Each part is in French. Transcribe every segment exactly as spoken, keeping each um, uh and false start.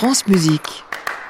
France Musique.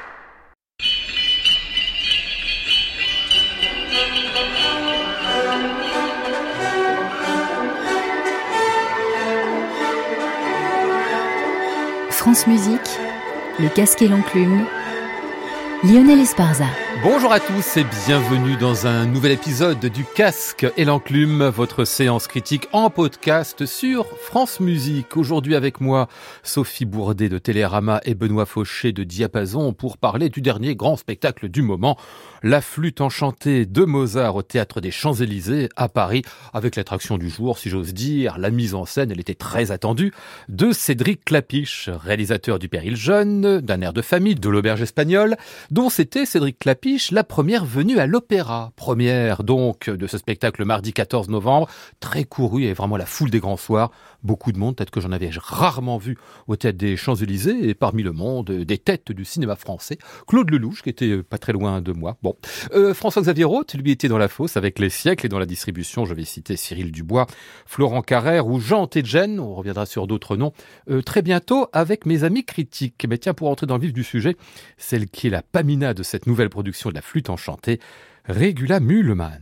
France Musique, le casque et l'enclume, Lionel Esparza. Bonjour à tous et bienvenue dans un nouvel épisode du Casque et l'Enclume, votre séance critique en podcast sur France Musique. Aujourd'hui avec moi, Sophie Bourdet de Télérama et Benoît Fauché de Diapason pour parler du dernier grand spectacle du moment, La Flûte enchantée de Mozart au Théâtre des Champs-Élysées à Paris, avec l'attraction du jour, si j'ose dire. La mise en scène, elle était très attendue, de Cédric Klapisch, réalisateur du Péril jeune, d'un air de famille, de l'Auberge espagnole, dont c'était Cédric Klapisch la première venue à l'opéra. Première donc de ce spectacle mardi quatorze novembre, très couru et vraiment la foule des grands soirs. Beaucoup de monde, peut-être que j'en avais rarement vu au Théâtre des Champs-Élysées, et parmi le monde, des têtes du cinéma français. Claude Lelouch, qui était pas très loin de moi. Bon, euh, François-Xavier Roth, lui, était dans la fosse avec Les Siècles, et dans la distribution, je vais citer Cyril Dubois, Florent Carrère ou Jean Tedjen, on reviendra sur d'autres noms, euh, très bientôt avec mes amis critiques. Mais tiens, pour entrer dans le vif du sujet, celle qui est la Pamina de cette nouvelle production de La Flûte enchantée, Regula Mühlmann.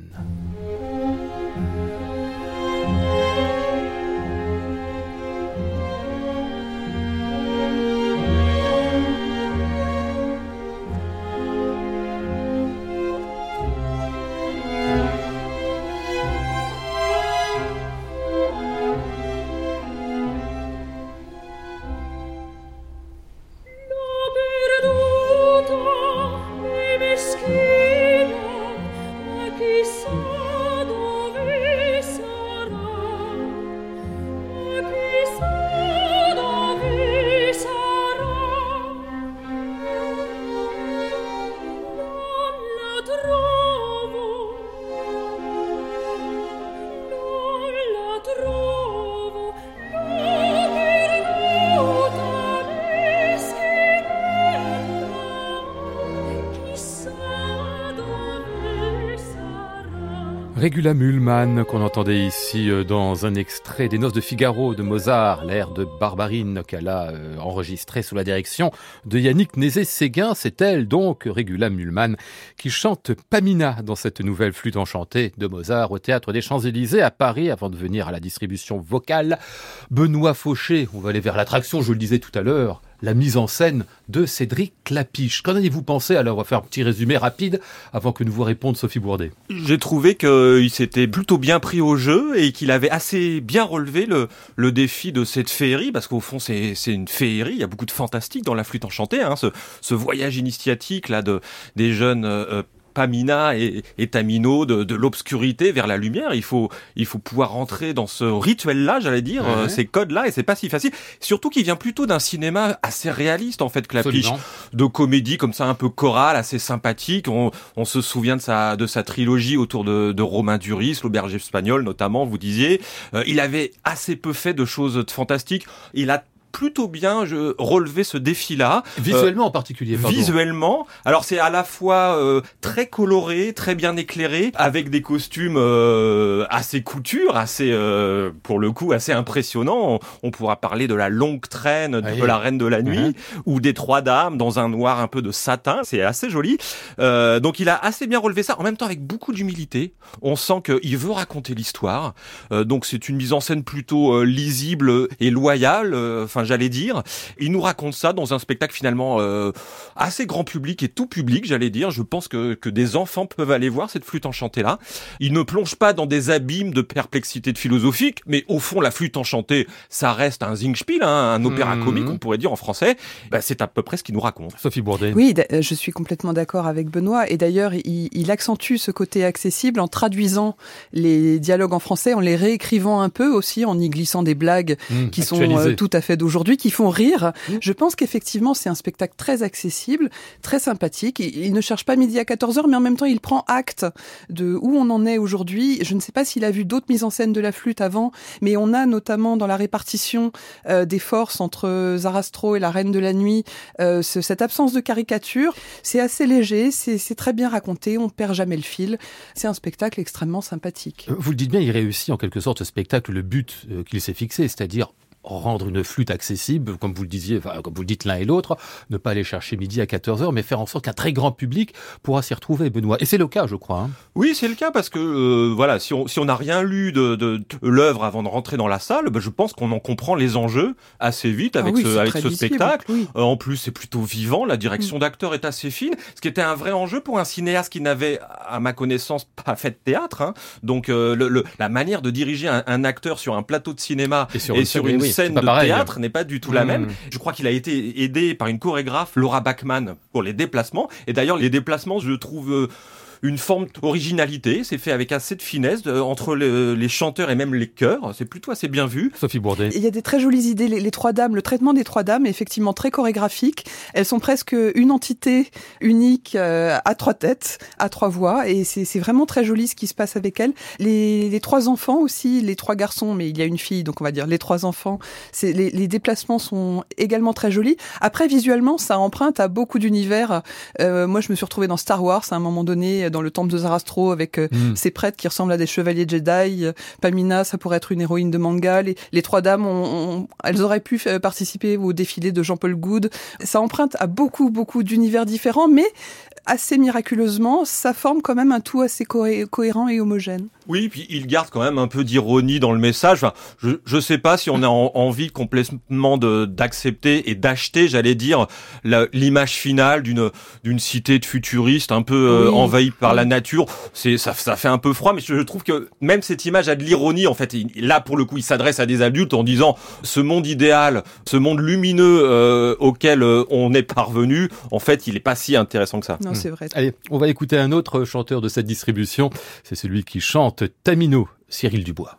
Regula Mühlmann, qu'on entendait ici dans un extrait des Noces de Figaro de Mozart, l'air de Barbarine qu'elle a enregistré sous la direction de Yannick Nézet-Séguin. C'est elle donc, Regula Mühlmann, qui chante Pamina dans cette nouvelle flûte enchantée de Mozart au Théâtre des Champs-Élysées à Paris, avant de venir à la distribution vocale. Benoît Fauché, on va aller vers l'attraction, je vous le disais tout à l'heure, la mise en scène de Cédric Klapisch. Qu'en avez-vous pensé? Alors, on va faire un petit résumé rapide avant que nous vous réponde Sophie Bourdet. J'ai trouvé qu'il s'était plutôt bien pris au jeu et qu'il avait assez bien relevé le, le défi de cette féerie, parce qu'au fond, c'est, c'est une féerie. Il y a beaucoup de fantastique dans La Flûte enchantée, hein, ce, ce voyage initiatique là de des jeunes euh, Pamina et, et Tamino de, de l'obscurité vers la lumière. Il faut, il faut pouvoir rentrer dans ce rituel-là, j'allais dire, ouais. euh, ces codes-là, et c'est pas si facile. Surtout qu'il vient plutôt d'un cinéma assez réaliste, en fait, Klapisch, de comédie comme ça, un peu chorale, assez sympathique. On, on se souvient de sa, de sa trilogie autour de, de Romain Duris, l'Auberge espagnole, notamment, vous disiez. Euh, il avait assez peu fait de choses fantastiques. Il a plutôt bien je, relevé ce défi-là. Visuellement euh, en particulier, pardon. Visuellement. Alors c'est à la fois euh, très coloré, très bien éclairé, avec des costumes euh, assez couture, assez, euh, pour le coup, assez impressionnants. On, on pourra parler de la longue traîne de, oui. de la Reine de la Nuit, uh-huh. ou des Trois Dames dans un noir un peu de satin. C'est assez joli. Euh, donc il a assez bien relevé ça, en même temps avec beaucoup d'humilité. On sent qu'il veut raconter l'histoire. Euh, donc c'est une mise en scène plutôt euh, lisible et loyale. Enfin, j'allais dire. Il nous raconte ça dans un spectacle finalement euh, assez grand public et tout public, j'allais dire. Je pense que, que des enfants peuvent aller voir cette flûte enchantée-là. Il ne plonge pas dans des abîmes de perplexité de philosophique, mais au fond, la flûte enchantée, ça reste un Singspiel, hein, un opéra mmh. comique, on pourrait dire en français. Bah, c'est à peu près ce qu'il nous raconte. Sophie Bourdet. Oui, je suis complètement d'accord avec Benoît. Et d'ailleurs, il, il accentue ce côté accessible en traduisant les dialogues en français, en les réécrivant un peu aussi, en y glissant des blagues mmh, qui actualisé. sont euh, tout à fait d'aujourd'hui. aujourd'hui qui font rire. Mmh. Je pense qu'effectivement, c'est un spectacle très accessible, très sympathique. Il, il ne cherche pas midi à quatorze heures, mais en même temps, il prend acte de où on en est aujourd'hui. Je ne sais pas s'il a vu d'autres mises en scène de la flûte avant, mais on a notamment dans la répartition euh, des forces entre Zarastro et la Reine de la Nuit, euh, ce, cette absence de caricature. C'est assez léger, c'est, c'est très bien raconté, on perd jamais le fil. C'est un spectacle extrêmement sympathique. Vous le dites bien, il réussit en quelque sorte ce spectacle, le but euh, qu'il s'est fixé, c'est-à-dire rendre une flûte accessible, comme vous le disiez, enfin, comme vous le dites l'un et l'autre, ne pas aller chercher midi à quatorze heures, mais faire en sorte qu'un très grand public pourra s'y retrouver, Benoît. Et c'est le cas, je crois. Hein. Oui, c'est le cas parce que euh, voilà, si on si on n'a rien lu de, de, de l'œuvre avant de rentrer dans la salle, ben, je pense qu'on en comprend les enjeux assez vite avec ah oui, ce avec ce visible, spectacle. Oui. Euh, en plus, c'est plutôt vivant, la direction mmh. d'acteur est assez fine, ce qui était un vrai enjeu pour un cinéaste qui n'avait, à ma connaissance, pas fait de théâtre. Hein. Donc euh, le, le, la manière de diriger un, un acteur sur un plateau de cinéma et sur et une, sur une oui, scène de pareil, théâtre hein. n'est pas du tout mmh. la même. Je crois qu'il a été aidé par une chorégraphe, Laura Bachmann, pour les déplacements. Et d'ailleurs, les déplacements, je trouve... Euh, une forme d'originalité, c'est fait avec assez de finesse de, entre le, les chanteurs et même les chœurs, c'est plutôt assez bien vu. Sophie Bourdet. Il y a des très jolies idées, les, les trois dames, le traitement des trois dames est effectivement très chorégraphique, elles sont presque une entité unique euh, à trois têtes, à trois voix, et c'est, c'est vraiment très joli ce qui se passe avec elles. Les, les trois enfants aussi, les trois garçons, mais il y a une fille, donc on va dire les trois enfants, c'est, les, les déplacements sont également très jolis. Après, visuellement, ça emprunte à beaucoup d'univers. Euh, moi, je me suis retrouvée dans Star Wars à un moment donné, dans le temple de Zarastro avec euh, mm. ces prêtres qui ressemblent à des chevaliers Jedi. Pamina, ça pourrait être une héroïne de manga. Les, les trois dames, ont, ont, elles auraient pu f- participer au défilé de Jean-Paul Goude. Ça emprunte à beaucoup, beaucoup d'univers différents, mais assez miraculeusement, ça forme quand même un tout assez cohé- cohérent et homogène. Oui, puis il garde quand même un peu d'ironie dans le message. Enfin, je je sais pas si on a en, envie complètement de d'accepter et d'acheter, j'allais dire, la, l'image finale d'une d'une cité de futuristes un peu euh, oui. envahie par oui. la nature. C'est ça ça fait un peu froid, mais je, je trouve que même cette image a de l'ironie. En fait, il, là pour le coup, il s'adresse à des adultes en disant ce monde idéal, ce monde lumineux euh, auquel euh, on est parvenu, en fait, il est pas si intéressant que ça. Non, c'est vrai. Allez, on va écouter un autre chanteur de cette distribution. C'est celui qui chante Tamino, Cyril Dubois.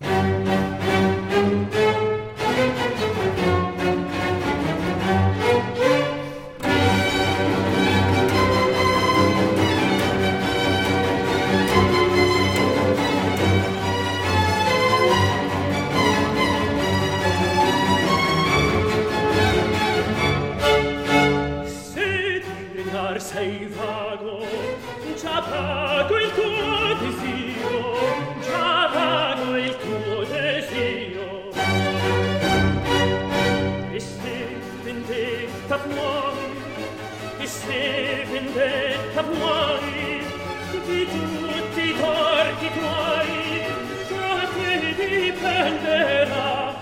Sei vago, già pago il tuo desio, già pago il tuo desio. E se vendetta vuoi, e se vendetta vuoi, di tutti i torti tuoi, da te dipenderà.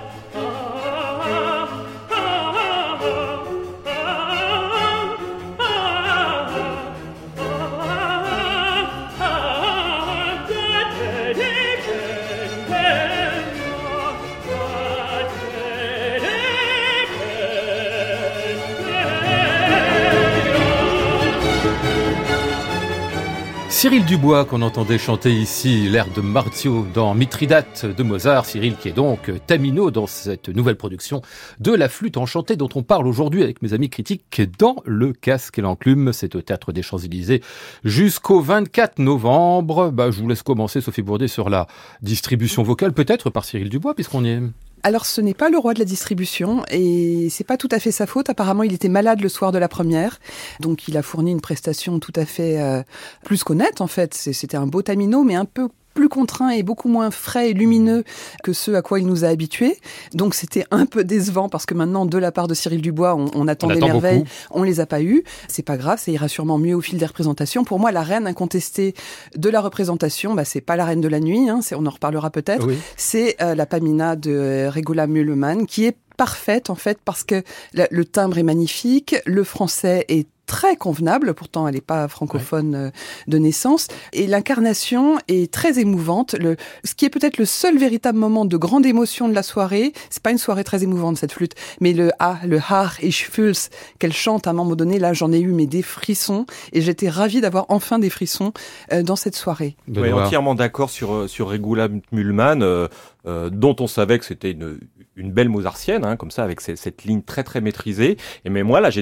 Cyril Dubois, qu'on entendait chanter ici l'air de Marzio dans Mithridate de Mozart. Cyril qui est donc Tamino dans cette nouvelle production de la flûte enchantée dont on parle aujourd'hui avec mes amis critiques dans Le Casque et l'Enclume. C'est au Théâtre des Champs-Élysées jusqu'au vingt-quatre novembre. Bah, je vous laisse commencer, Sophie Bourdet, sur la distribution vocale, peut-être par Cyril Dubois, puisqu'on y est. Alors, ce n'est pas le roi de la distribution et c'est pas tout à fait sa faute. Apparemment, il était malade le soir de la première. Donc, il a fourni une prestation tout à fait euh, plus qu'honnête, en fait. C'était un beau Tamino, mais un peu plus contraint et beaucoup moins frais et lumineux que ce à quoi il nous a habitués. Donc c'était un peu décevant parce que maintenant, de la part de Cyril Dubois, on, on attend on des attend merveilles, beaucoup. On les a pas eues. C'est pas grave, ça ira sûrement mieux au fil des représentations. Pour moi, la reine incontestée de la représentation, bah, c'est pas la reine de la nuit, hein, c'est, on en reparlera peut-être, oui. c'est euh, la Pamina de Regula Mühlmann qui est parfaite en fait parce que le, le timbre est magnifique, le français est très convenable, pourtant elle n'est pas francophone ouais. de naissance, et l'incarnation est très émouvante. Le, ce qui est peut-être le seul véritable moment de grande émotion de la soirée, c'est pas une soirée très émouvante cette flûte, mais le ah, le Haar ich fühl's qu'elle chante à un moment donné, là j'en ai eu mais des frissons, et j'étais ravie d'avoir enfin des frissons euh, dans cette soirée. Oui, entièrement d'accord sur sur Regula Mühlmann, euh, euh, dont on savait que c'était une une belle mozartienne, hein, comme ça, avec cette, cette ligne très très maîtrisée. Et mais moi là, j'étais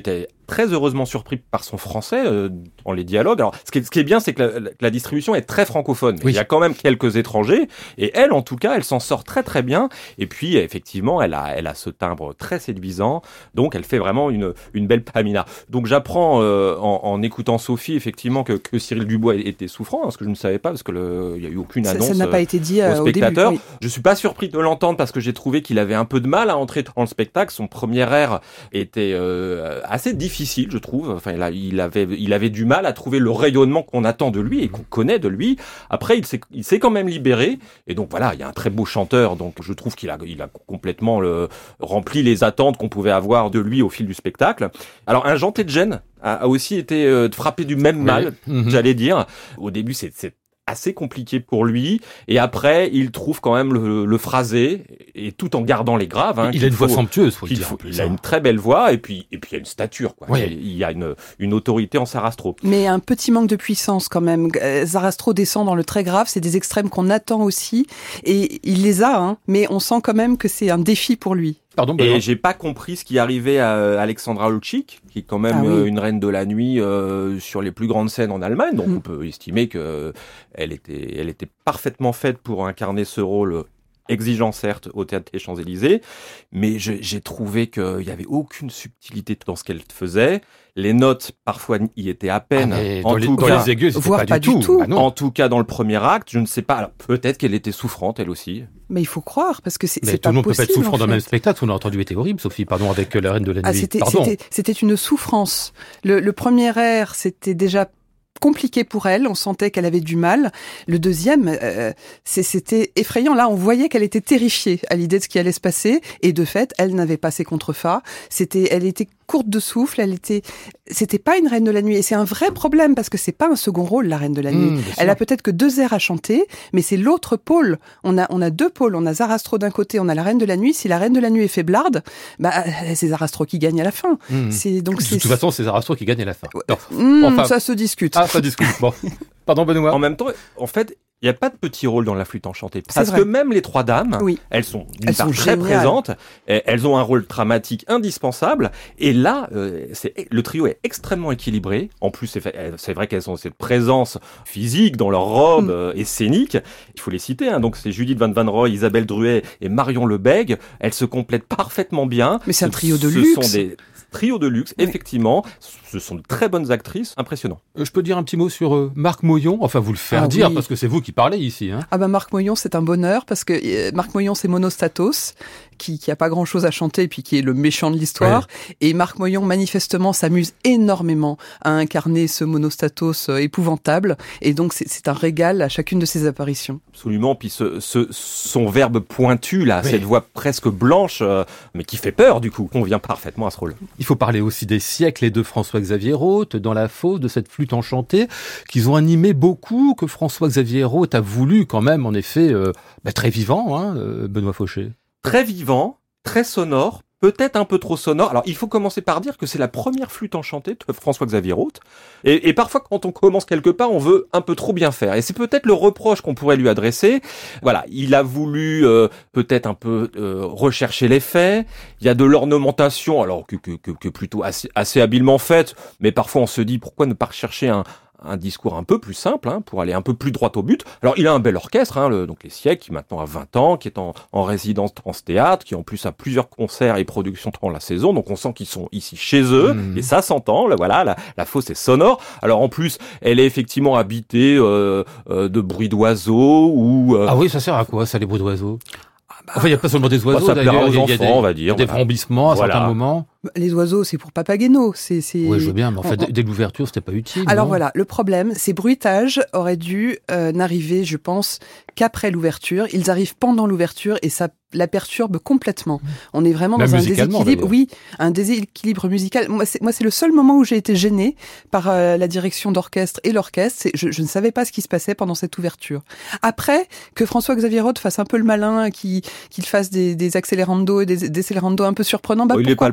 très heureusement surpris par son français euh, dans les dialogues. Alors, ce qui est, ce qui est bien, c'est que la, la, la distribution est très francophone. Oui. Il y a quand même quelques étrangers, et elle, en tout cas, elle s'en sort très très bien. Et puis, effectivement, elle a, elle a ce timbre très séduisant, donc elle fait vraiment une, une belle Pamina. Donc, j'apprends euh, en, en écoutant Sophie, effectivement, que, que Cyril Dubois était souffrant, hein, ce que je ne savais pas, parce que le, il y a eu aucune annonce. Ça, ça n'a pas été dit euh, au début. Oui. Je suis pas surpris de l'entendre parce que j'ai trouvé qu'il avait un peu de mal à entrer dans le spectacle. Son premier air était euh, assez difficile, je trouve. Enfin, il, a, il avait, il avait du mal à trouver le rayonnement qu'on attend de lui et qu'on connaît de lui. Après, il s'est, il s'est quand même libéré. Et donc voilà, il y a un très beau chanteur. Donc je trouve qu'il a, il a complètement le, rempli les attentes qu'on pouvait avoir de lui au fil du spectacle. Alors un Jean Tedjen a, a aussi été euh, frappé du même mal, oui. mmh. j'allais dire. Au début, c'est, c'est assez compliqué pour lui, et après il trouve quand même le, le phrasé, et tout en gardant les graves. Hein, il a une faut, voix somptueuse, faut le dire. Faut, il a une très belle voix, et puis et puis il y a une stature, quoi. Ouais. Il y a une une autorité en Sarastro. Mais un petit manque de puissance quand même. Sarastro descend dans le très grave, c'est des extrêmes qu'on attend aussi, et il les a, hein, mais on sent quand même que c'est un défi pour lui. Pardon, et j'ai pas compris ce qui arrivait à Alexandra Lutschik, qui est quand même ah oui. une reine de la nuit euh, sur les plus grandes scènes en Allemagne. Donc mmh. on peut estimer que elle était, elle était parfaitement faite pour incarner ce rôle exigeant certes au Théâtre des Champs-Élysées, mais je, j'ai trouvé qu'il y avait aucune subtilité dans ce qu'elle faisait. Les notes, parfois, y étaient à peine. Ah, en tout les, cas, les aiguës, voire pas, pas du tout. tout. Ah en tout cas, dans le premier acte, je ne sais pas. Alors, peut-être qu'elle était souffrante, elle aussi. Mais il faut croire, parce que c'est, mais c'est tout pas le monde possible. peut pas être souffrant en fait. dans le même spectacle. On a entendu était horrible, Sophie, pardon, avec la Reine de la Nuit. Ah, c'était, pardon. C'était, c'était une souffrance. Le, le premier air, c'était déjà compliqué pour elle, on sentait qu'elle avait du mal. Le deuxième, euh, c'est, c'était effrayant. Là, on voyait qu'elle était terrifiée à l'idée de ce qui allait se passer, et de fait, elle n'avait pas ses contreforts. C'était, elle était courte de souffle, elle était, c'était pas une reine de la nuit, et c'est un vrai problème parce que c'est pas un second rôle, la reine de la nuit. Mmh, elle a peut-être que deux airs à chanter, mais c'est l'autre pôle. On a, on a deux pôles. On a Sarastro d'un côté, on a la reine de la nuit. Si la reine de la nuit est faiblarde, bah, c'est Sarastro qui gagne à la fin. Mmh. C'est donc de c'est... toute façon, c'est Sarastro qui gagne à la fin. Mmh, enfin... Ça se discute. Ah, ça discute. Bon. Pardon, Benoît. En même temps, en fait, il n'y a pas de petit rôle dans la flûte enchantée. Parce que même les trois dames, oui. elles sont d'une elles part sont très géniales. présentes, elles ont un rôle dramatique indispensable, et là, euh, c'est, le trio est extrêmement équilibré. En plus, c'est, c'est vrai qu'elles ont cette présence physique dans leur robe mm. euh, et scénique. Il faut les citer, hein. Donc c'est Judith Van Van Roy, Isabelle Druet et Marion Lebègue. Elles se complètent parfaitement bien. Mais c'est un trio de ce luxe. Sont des trio de luxe, oui. Effectivement. Ce sont de très bonnes actrices, impressionnant. Euh, je peux dire un petit mot sur euh, Marc Moyon, enfin vous le faire ah, dire, oui. parce que c'est vous qui parlez ici. Hein. Ah bah Marc Moyon, c'est un bonheur, parce que euh, Marc Moyon, c'est Monostatos, qui, qui a pas grand-chose à chanter, et puis qui est le méchant de l'histoire. Ouais. Et Marc Moyon, manifestement, s'amuse énormément à incarner ce Monostatos euh, épouvantable, et donc c'est, c'est un régal à chacune de ses apparitions. Absolument, puis ce, ce, son verbe pointu, là, oui. cette voix presque blanche, euh, mais qui fait peur, du coup, convient parfaitement à ce rôle. Il faut parler aussi des siècles et de François-Xavier Rothe, dans la fausse de cette flûte enchantée, qu'ils ont animé beaucoup, que François-Xavier Rothe a voulu quand même, en effet, euh, bah, très vivant, hein, euh, Benoît Fauché. Très vivant, très sonore, peut-être un peu trop sonore. Alors, il faut commencer par dire que c'est la première flûte enchantée de François-Xavier Rothe. Et, et parfois, quand on commence quelque part, on veut un peu trop bien faire. Et c'est peut-être le reproche qu'on pourrait lui adresser. Voilà, il a voulu euh, peut-être un peu euh, rechercher les faits. Il y a de l'ornementation, alors que, que, que, que plutôt assez, assez habilement faite. Mais parfois, on se dit, pourquoi ne pas rechercher un... un discours un peu plus simple, hein, pour aller un peu plus droit au but. Alors, il a un bel orchestre, hein, le, donc les siècles, qui maintenant a vingt ans, qui est en, en résidence dans ce théâtre, qui en plus a plusieurs concerts et productions pendant la saison, donc on sent qu'ils sont ici chez eux, mmh. et ça s'entend, là, voilà, la, la fosse est sonore. Alors en plus, elle est effectivement habitée euh, euh, de bruits d'oiseaux, ou... Euh... Ah oui, ça sert à quoi, ça, les bruits d'oiseaux? Enfin, il n'y a pas seulement des oiseaux, bah, ça d'ailleurs, il y a, enfants, il y a des, on va dire, des voilà. vrombissements à voilà. certains moments. Les oiseaux, c'est pour Papageno. C'est, c'est... Oui, je veux bien, mais en fait, dès l'ouverture, c'était pas utile. Alors non voilà, le problème, ces bruitages auraient dû euh, n'arriver, je pense, qu'après l'ouverture. Ils arrivent pendant l'ouverture et ça la perturbe complètement. On est vraiment Même dans un déséquilibre. D'ailleurs. Oui, un déséquilibre musical. Moi c'est, moi, c'est le seul moment où j'ai été gênée par euh, la direction d'orchestre et l'orchestre. C'est, je, je ne savais pas ce qui se passait pendant cette ouverture. Après, que François-Xavier Rothe fasse un peu le malin, qu'il, qu'il fasse des, des accélérando et des décélérando un peu surprenants, bah, oh, il pourquoi n'est pas, pas le premier à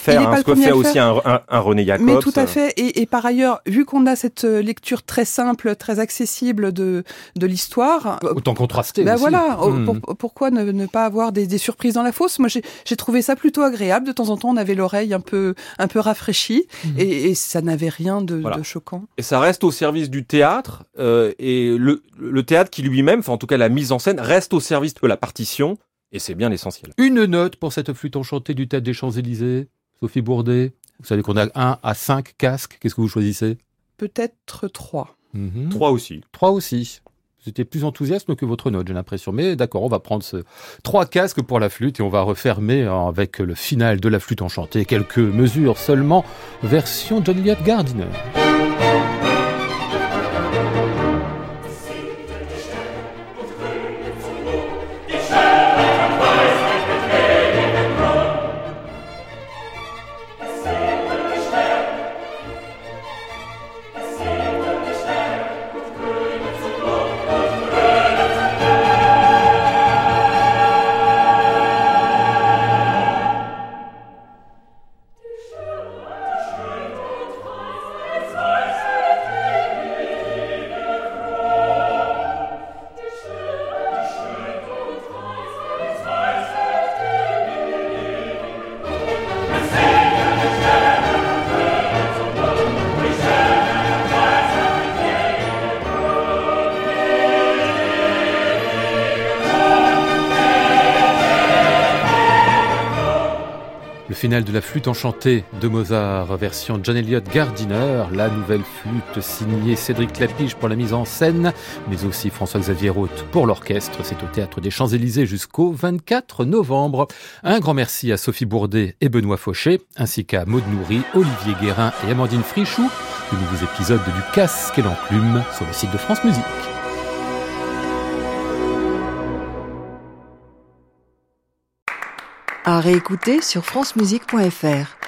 faire, hein, ce que fait aussi un, un, un René Jacobs. Mais tout à fait. Et, et par ailleurs, vu qu'on a cette lecture très simple, très accessible de, de l'histoire... Autant contraster ben aussi. Voilà, mmh. pour, pourquoi ne, ne pas avoir des, des surprises dans la fosse? Moi, j'ai, j'ai trouvé ça plutôt agréable. De temps en temps, on avait l'oreille un peu, un peu rafraîchie mmh. et, et ça n'avait rien de, voilà. de choquant. Et ça reste au service du théâtre euh, et le, le théâtre qui lui-même, enfin en tout cas la mise en scène, reste au service de la partition et c'est bien l'essentiel. Une note pour cette flûte enchantée du Théâtre des Champs-Élysées, Sophie Bourdet. Vous savez qu'on a un à cinq casques. Qu'est-ce que vous choisissez? Peut-être trois. Mmh. Trois aussi. Trois aussi. C'était plus enthousiaste que votre note, j'ai l'impression. Mais d'accord, on va prendre ce trois casques pour la flûte et on va refermer avec le final de la flûte enchantée. Quelques mesures seulement, version John Eliot Gardiner. Finale de la flûte enchantée de Mozart, version John Eliot Gardiner, la nouvelle flûte signée Cédric Clapiche pour la mise en scène, mais aussi François-Xavier Roth pour l'orchestre. C'est au Théâtre des Champs-Élysées jusqu'au vingt-quatre novembre. Un grand merci à Sophie Bourdet et Benoît Fauché, ainsi qu'à Maud Nourri, Olivier Guérin et Amandine Frichou. De nouveaux épisodes du Casque et l'Enclume sur le site de France Musique. À réécouter sur francemusique point f r.